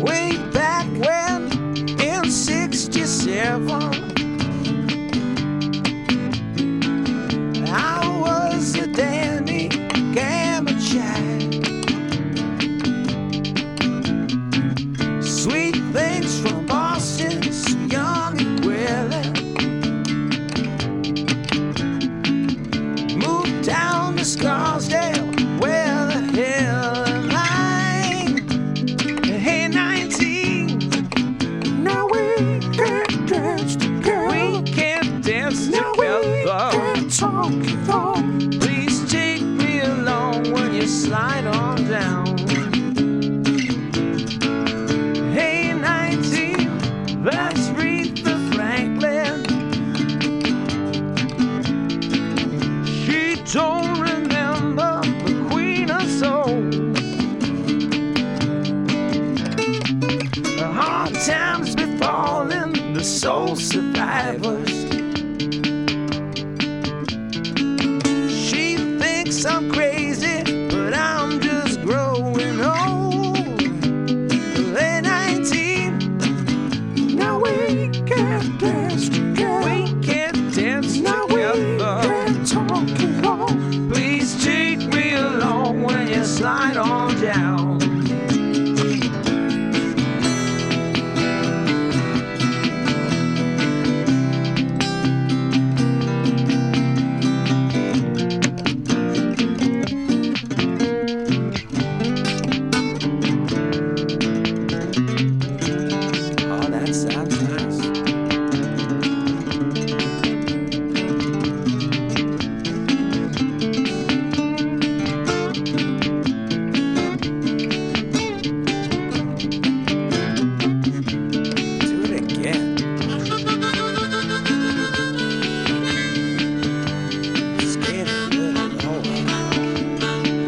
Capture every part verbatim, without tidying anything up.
Way back when in sixty-seven I was a dandy gamma child. Sweet things from Boston, so young and willing. Moved down to Scarsdale, where the hell am I? Hey, nineteen, Now we can't dance together. we can't dance Now we together. can't talk at all. Please take me along when you slide on down. Hey, nineteen, that's Aretha Franklin. She don't remember the Queen of Soul. The hard times befalling the soul survivors. She thinks I'm crazy, but I'm just growing old. Hey, nineteen, Now we can't dance together. we can't dance Now we together. can't talk at all. Please take me along when you slide on down. Oh, that sounds nice. Do it again. Skate a little lower.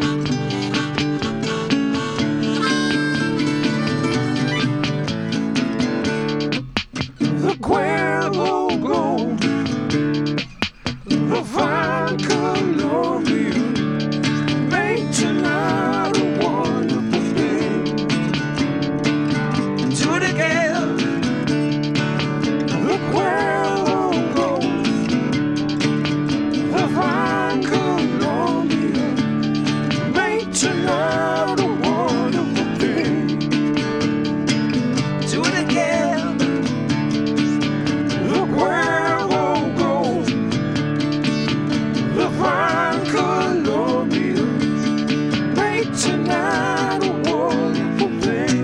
The Cuervo Gold, the fine Colombia, make tonight a wonderful day. Do it again. The Cuervo Gold, the fine Colombia, make tonight a wonderful day. Do it again. The Cuervo Gold, the fine Colombia, make tonight a wonderful day.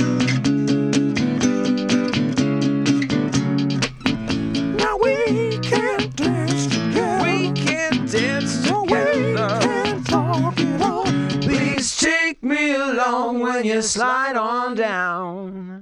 Now we can't dance together. We can't dance No, we together. can't talk at all. Please take me along when you slide on down.